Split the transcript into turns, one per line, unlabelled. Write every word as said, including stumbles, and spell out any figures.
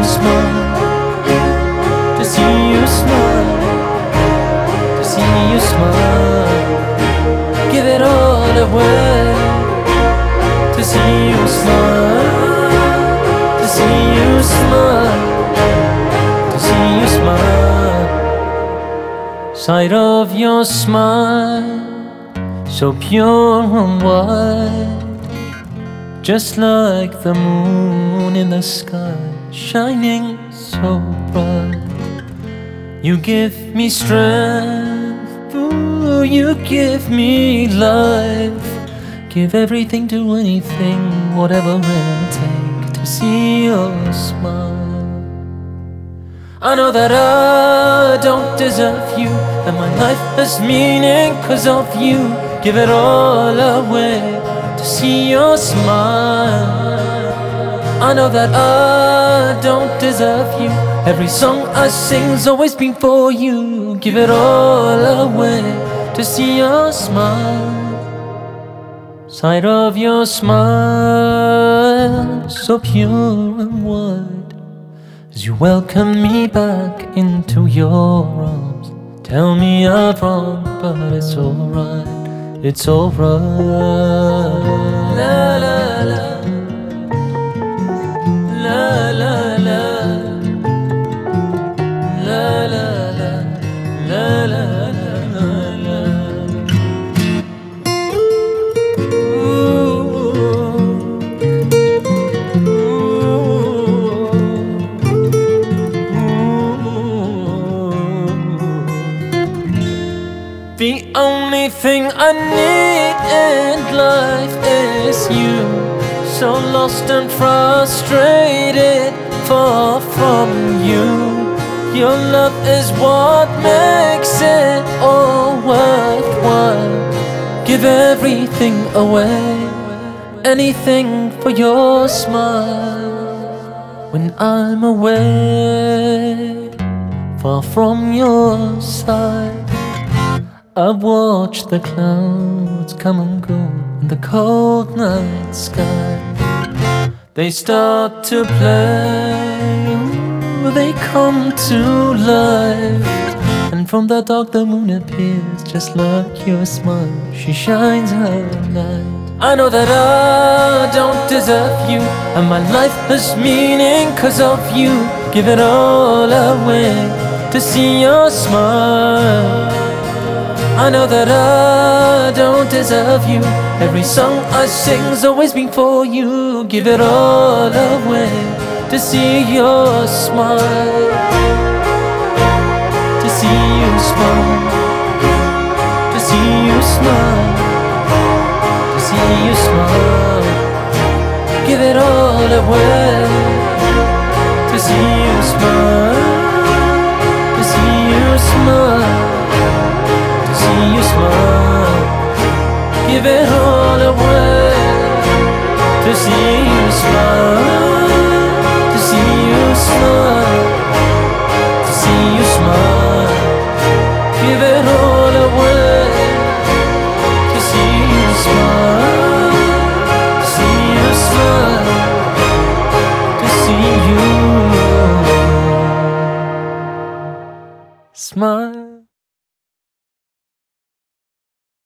you smile, to see you smile, to see you smile. Give it all away, to see you smile, to see you smile, to see you smile. Sight of your smile, so pure and white, just like the moon in the sky, shining so bright. You give me strength, ooh, you give me life. Give everything to anything, whatever it'll take, to see your smile. I know that I don't deserve you, and my life has meaning cause of you. Give it all away, to see your smile. I know that I don't deserve you. Every song I sing's always been for you. Give it all away, to see your smile. Sight of your smile, so pure and wide, as you welcome me back into your arms. Tell me I'm wrong, but it's alright, it's alright. La la la, la la la, la la la, la la la, la. The only thing I need in life is you. So lost and frustrated, far from you. Your love is what makes it all worthwhile. Give everything away, anything for your smile. When I'm away, far from your side, I watch the clouds come and go in the cold night sky. They start to play, they come to life, and from the dark the moon appears, just like your smile, she shines her light. I know that I don't deserve you, and my life has meaning cause of you. Give it all away, to see your smile. I know that I don't deserve you. Every song I sing's always been for you. Give it all away, to see your smile, to see you smile, to see you smile, to see you smile. Give it all away, to see you smile, to see you smile, see you smile. Give it all away, to see you smile, to see you smile, to see you smile. Give it all away, to see you smile.